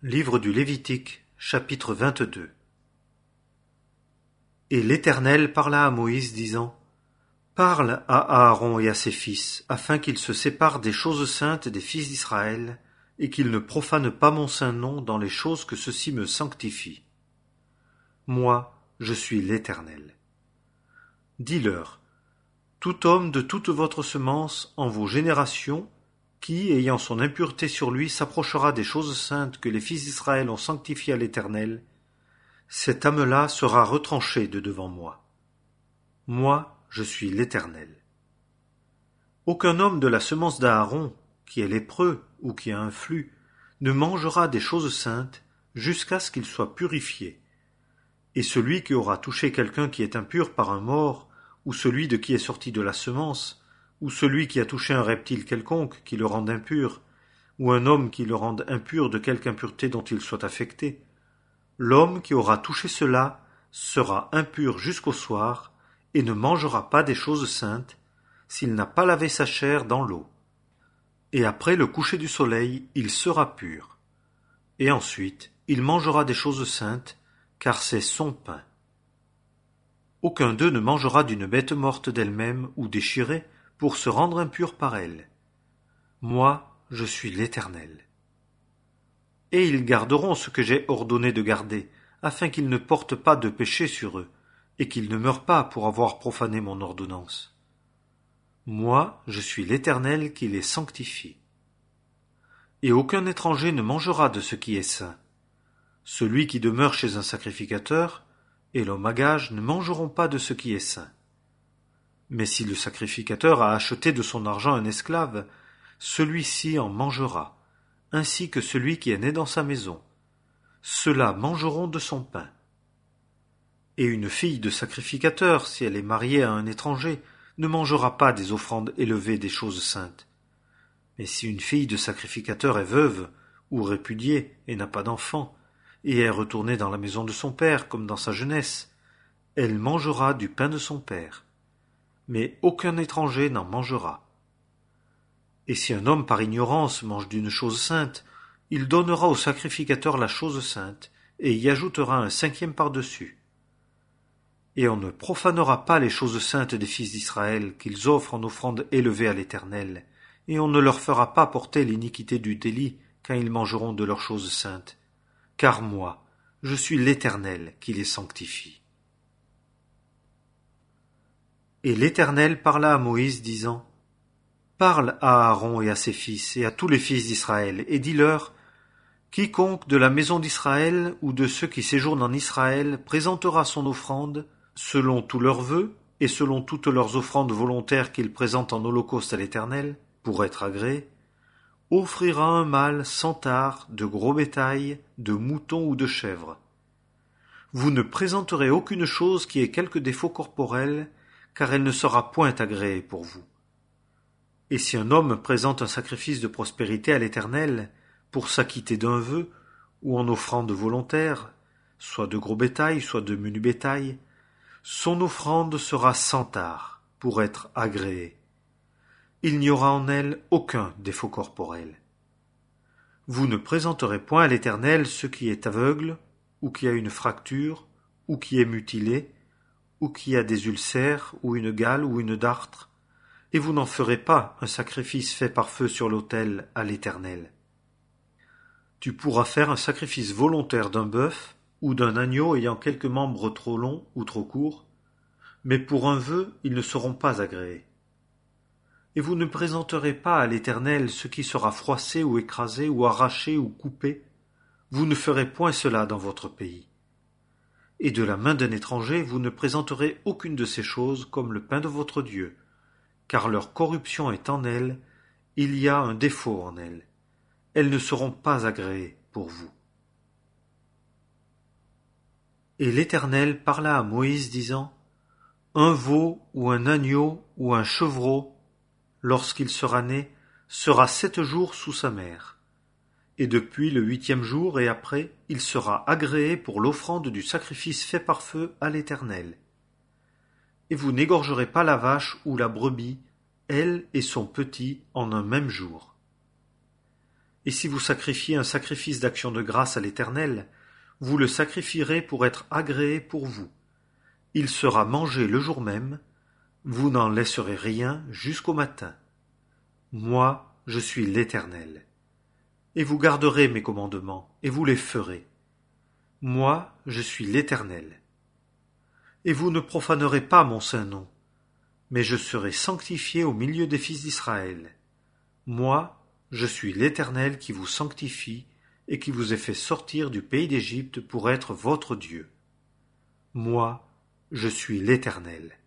Livre du Lévitique, chapitre 22. Et l'Éternel parla à Moïse, disant: Parle à Aaron et à ses fils, afin qu'ils se séparent des choses saintes des fils d'Israël, et qu'ils ne profanent pas mon saint nom dans les choses que ceux-ci me sanctifient. Moi, je suis l'Éternel. Dis-leur: Tout homme de toute votre semence en vos générations, qui, ayant son impureté sur lui, s'approchera des choses saintes que les fils d'Israël ont sanctifiées à l'Éternel, cet âme-là sera retranché de devant moi. Moi, je suis l'Éternel. Aucun homme de la semence d'Aaron, qui est lépreux ou qui a un flux, ne mangera des choses saintes jusqu'à ce qu'il soit purifié. Et celui qui aura touché quelqu'un qui est impur par un mort, ou celui de qui est sorti de la semence, ou celui qui a touché un reptile quelconque qui le rende impur, ou un homme qui le rende impur de quelque impureté dont il soit affecté, l'homme qui aura touché cela sera impur jusqu'au soir, et ne mangera pas des choses saintes, s'il n'a pas lavé sa chair dans l'eau. Et après le coucher du soleil, il sera pur. Et ensuite, il mangera des choses saintes, car c'est son pain. Aucun d'eux ne mangera d'une bête morte d'elle-même ou déchirée pour se rendre impur par elle. Moi, je suis l'Éternel. Et ils garderont ce que j'ai ordonné de garder, afin qu'ils ne portent pas de péché sur eux, et qu'ils ne meurent pas pour avoir profané mon ordonnance. Moi, je suis l'Éternel qui les sanctifie. Et aucun étranger ne mangera de ce qui est saint. Celui qui demeure chez un sacrificateur et l'homme à gage ne mangeront pas de ce qui est saint. Mais si le sacrificateur a acheté de son argent un esclave, celui-ci en mangera, ainsi que celui qui est né dans sa maison. Ceux-là mangeront de son pain. Et une fille de sacrificateur, si elle est mariée à un étranger, ne mangera pas des offrandes élevées des choses saintes. Mais si une fille de sacrificateur est veuve, ou répudiée, et n'a pas d'enfant, et est retournée dans la maison de son père, comme dans sa jeunesse, elle mangera du pain de son père. Mais aucun étranger n'en mangera. Et si un homme par ignorance mange d'une chose sainte, il donnera au sacrificateur la chose sainte, et y ajoutera un cinquième par-dessus. Et on ne profanera pas les choses saintes des fils d'Israël qu'ils offrent en offrande élevée à l'Éternel, et on ne leur fera pas porter l'iniquité du délit quand ils mangeront de leurs choses saintes. Car moi, je suis l'Éternel qui les sanctifie. Et l'Éternel parla à Moïse, disant: Parle à Aaron et à ses fils et à tous les fils d'Israël, et dis-leur: Quiconque de la maison d'Israël ou de ceux qui séjournent en Israël présentera son offrande, selon tous leurs vœux et selon toutes leurs offrandes volontaires qu'ils présentent en holocauste à l'Éternel, pour être agréé, offrira un mâle sans tare, de gros bétail, de mouton ou de chèvre. Vous ne présenterez aucune chose qui ait quelque défaut corporel, car elle ne sera point agréée pour vous. Et si un homme présente un sacrifice de prospérité à l'Éternel, pour s'acquitter d'un vœu, ou en offrande volontaire, soit de gros bétail, soit de menu bétail, son offrande sera sans tare, pour être agréée. Il n'y aura en elle aucun défaut corporel. Vous ne présenterez point à l'Éternel ce qui est aveugle, ou qui a une fracture, ou qui est mutilé, ou qui a des ulcères, ou une gale, ou une dartre, et vous n'en ferez pas un sacrifice fait par feu sur l'autel à l'Éternel. Tu pourras faire un sacrifice volontaire d'un bœuf, ou d'un agneau ayant quelques membres trop longs ou trop courts, mais pour un vœu ils ne seront pas agréés. Et vous ne présenterez pas à l'Éternel ce qui sera froissé ou écrasé ou arraché ou coupé, vous ne ferez point cela dans votre pays. Et de la main d'un étranger vous ne présenterez aucune de ces choses comme le pain de votre Dieu, car leur corruption est en elles, il y a un défaut en elles. Elles ne seront pas agréées pour vous. Et l'Éternel parla à Moïse, disant: Un veau ou un agneau ou un chevreau, lorsqu'il sera né, sera 7 jours sous sa mère. Et depuis le 8e jour et après, il sera agréé pour l'offrande du sacrifice fait par feu à l'Éternel. Et vous n'égorgerez pas la vache ou la brebis, elle et son petit, en un même jour. Et si vous sacrifiez un sacrifice d'action de grâce à l'Éternel, vous le sacrifierez pour être agréé pour vous. Il sera mangé le jour même, vous n'en laisserez rien jusqu'au matin. Moi, je suis l'Éternel. Et vous garderez mes commandements, et vous les ferez. Moi, je suis l'Éternel. Et vous ne profanerez pas mon saint nom, mais je serai sanctifié au milieu des fils d'Israël. Moi, je suis l'Éternel qui vous sanctifie et qui vous ai fait sortir du pays d'Égypte pour être votre Dieu. Moi, je suis l'Éternel.